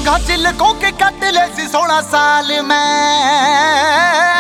ਸੰਘਾਂ ਚ ਲੁਕੋ ਕੇ ਕੱਟ ਲੈ ਸੀ 16 ਸਾਲ ਮੈਂ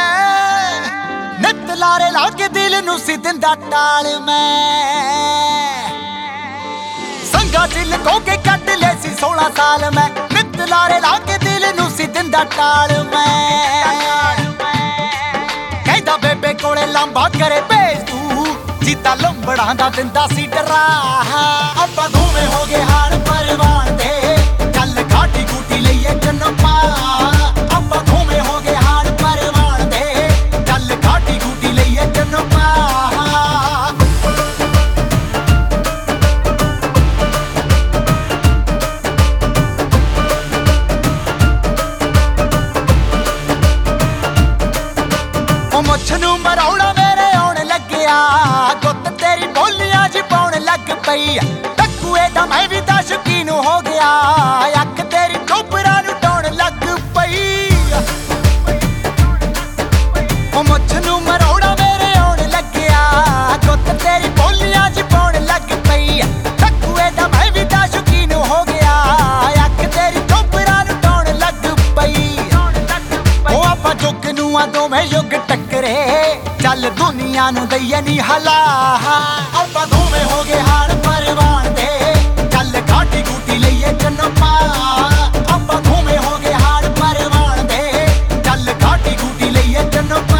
ਨਿੱਤ ਲਾਰੇ ਲਾ ਕੇ ਦਿਲ ਨੂੰ ਸੀ ਦਿੰਦਾ ਟਾਲ ਮੈਂ ਸੰਘਾਂ ਚ ਲੁਕੋ ਕੇ ਕੱਟ ਲੈ ਸੀ 16 ਸਾਲ ਮੈਂ ਨਿੱਤ ਲਾਰੇ ਲਾ ਕੇ ਦਿਲ ਨੂੰ ਸੀ ਦਿੰਦਾ ਟਾਲ ਮੈਂ ਕਹਿੰਦਾ ਬੇਬੇ ਕੋਲੇ ਲਾਂਬਾ ਕਰੇ ਭੇਜ ਤੂੰ ਜੀਤਾ ਲੰਬੜਾਂ ਦਾ ਦਿੰਦਾ ਸੀ ਡਰਾ ਆਪਾਂ ਦੋਵੇਂ ਹੋ ਗਏ ਹਾਰ ਪਰਵਾਨ ਦੇ ਚੱਲ ਘਾਟੀ ਗੂਟੀ ਲਈਏ ਜਨਮਾ ਆਪਾਂ ਦੋਵੇਂ ਹੋ ਗਏ ਹਾਰ ਪਰਵਾਨ ਦੇ ਚੱਲ ਘਾਟੀ ਗੂਟੀ ਲਈਏ ਜਨਮਾ ਉਹ ਮੁੱਛ ਨੂੰ ਮਰਾਉਣਾ ਮੇਰੇ ਆਉਣ ਲੱਗਿਆ ਗੁੱਤ ਤੇਰੀ ਬੋਲੀਆਂ ਜੀ ਪਾਉਣ ਲੱਗ ਪਈ ਟੱਕੂਏ ਦਾ ਮੈਂ ਵੀ ਤਾਂ ਸ਼ੌਕੀਨ ਹੋ ਗਿਆ ਅੱਖ ਤੇਰੀ ਟੋਪਰਾਂ ਨੂੰ ਟਾਉਣ ਲੱਗ ਪਈ ਉਹ ਮੁੱਛ ਨੂੰ ਮਰਾਉਣਾ ਮੇਰੇ ਆਉਣ ਲੱਗਿਆ ਗੁੱਤ ਤੇਰੀ ਬੋਲੀਆਂ ਜੀ ਪਾਉਣ ਲੱਗ ਪਈ ਟੱਕੂਏ ਦਾ ਮੈਂ ਵੀ ਤਾਂ ਸ਼ੌਕੀਨ ਹੋ ਗਿਆ ਅੱਖ ਤੇਰੀ ਟੋਪਰਾਂ ਨੂੰ ਟਾਉਣ ਲੱਗ ਪਈ ਉਹ ਆਪਾਂ ਜੁਗ ਨੂੰ ਆ ਦੋਵੇਂ ਯੁੱਗ ਟੱਕਰੇ ਚੱਲ ਦੁਨੀਆ ਨੂੰ ਦਈਏ ਨੀ ਹਲਾ ਆਪਾਂ ਦੋਵੇਂ ਹੋ ਗਏ ਹਾਰ ਪਰਵਾਨ ਦੇ ਚੱਲ ਘਾਟੀ ਗੂਟੀ ਲਈਏ ਜਨਮਾ ਆਪਾਂ ਦੋਵੇਂ ਹੋ ਗਏ ਹਾਰ ਪਰਵਾਨ ਦੇ ਚੱਲ ਘਾਟੀ ਗੂਟੀ ਲਈਏ ਜਨਮਾ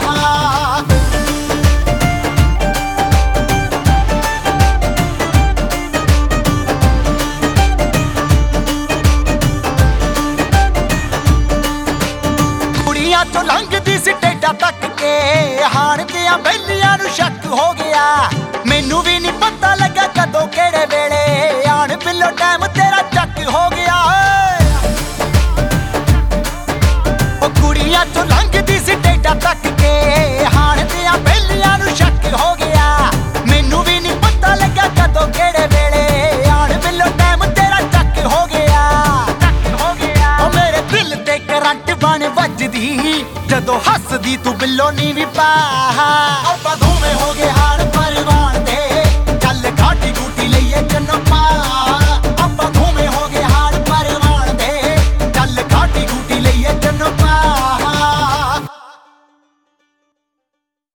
ਕੁੜੀਆਂ ਤੋਂ ਲੰਘਦੀ ਸੀ ਟੇਡਾ ਤੱਕ ਕੇ ਹਾਣ ਦੀਆਂ ਬੈਲੀਆਂ ਨੂੰ ਸ਼ੱਕ ਹੋ ਗਿਆ ਮੈਨੂੰ ਵੀ ਨਹੀਂ ਪਤਾ ਲੱਗਾ ਕਦੋਂ ਕਿਹੜੇ ਵੇਲੇ ਆਣ ਬਿੱਲੋ ਟਾਈਮ ਤੇਰਾ ਚੱਕ ਹੋ ਗਿਆ ਉਹ ਕੁੜੀਆਂ ਤੋਂ ਲੰਘਦੀ ਸੀ ਟੇਡਾ ਤੱਕ ਕੇ ਹਾਣ ਦੀਆਂ ਬੈਲੀਆਂ ਨੂੰ ਸ਼ੱਕ ਹੋ ਗਿਆ ਮੈਨੂੰ ਵੀ ਨਹੀਂ ਪਤਾ ਲੱਗਾ ਕਦੋਂ ਕਿਹੜੇ ਵੇਲੇ ਆਣ ਬਿੱਲੋ ਟਾਈਮ ਤੇਰਾ ਚੱਕ ਹੋ ਗਿਆ ਉਹ ਮੇਰੇ ਦਿਲ ਤੇ ਕਰੰਟ ਬਣ ਵੱਜਦੀ ਜਦੋਂ ਹੱਸਦੀ ਤੂੰ ਬਿੱਲੋ ਨੀ ਵੀ ਪਾ ਆਪਾਂ ਦੋਵੇਂ ਹੋ ਗਏ ਹਾਰ